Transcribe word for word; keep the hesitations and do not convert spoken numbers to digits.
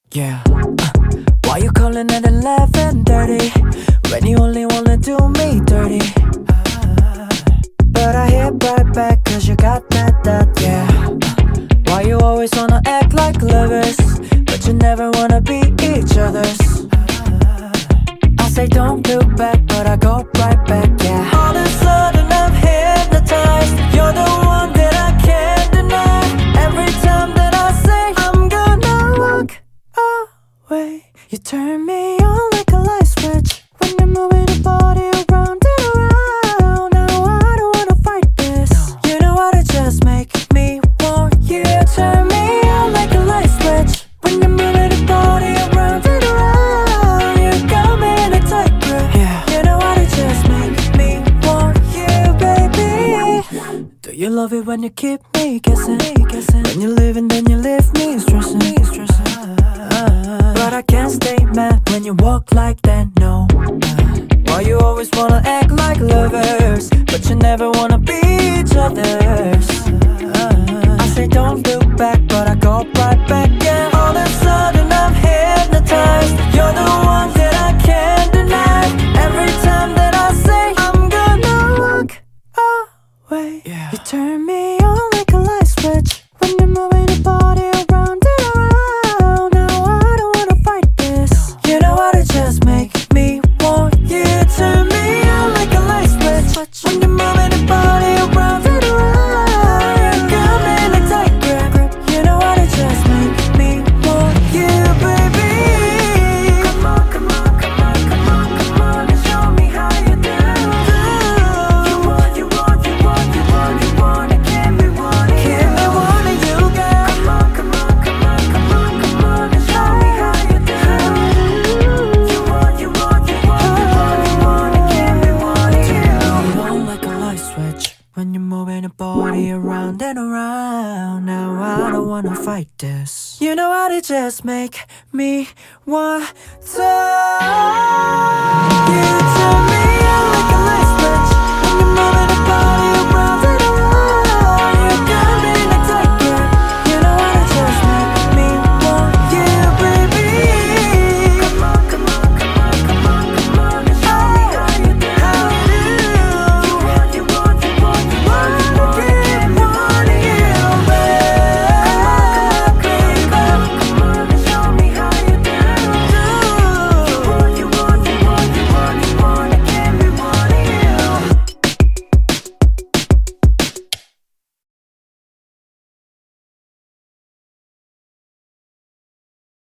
Yeah. Uh, why you calling at eleven thirty when you only wanna do me dirty? Uh, but I hit right back cause you got that, that, yeah. Uh, why you always wanna act like lovers but you never wanna be each other's? Uh, I say don't look back but I go right back, yeah. All of a sudden I'm hypnotized. You're the one that I can't deny. Every time that I say I'm gonna walk away, you turn me on like a light switch when you're moving your body around and around. Now I don't wanna fight this. You know how to just make me want you. Turn me on like a light switch when you're moving your body around and around. You got me in a tight grip. Yeah. You know how to just make me want you, baby. Do you love it when you keep me guessing? When you leave and then you leave me stressing. But I can't stay mad when you walk like that, no. Why you always wanna act like lovers but you never wanna be each other's? I say don't look back but I go right back, yeah. All of a sudden I'm hypnotized. You're the one that I can't deny. Every time that I say I'm gonna walk away, yeah. You turn me on like a light switch when you're moving your body around and around. Now I don't wanna fight this. You know how to just make me want you. Turn me on like a light switch when you're moving your body around and around. You got me in a tight grip. You know how to just make me want you, baby. Come on, come on, come on, come on, come on and show me how you do. You want, you want, you want, you want, you want to keep me wanting you. Keep me wanting you, girl. Come on, come on, come on, come on, come on and show me how you do. You want, you want, you want, you want, you want to keep me wanting you. You on like a light switch when you're moving your body around and around. Now I don't wanna fight this. You know how to just make me want to. You turn me on like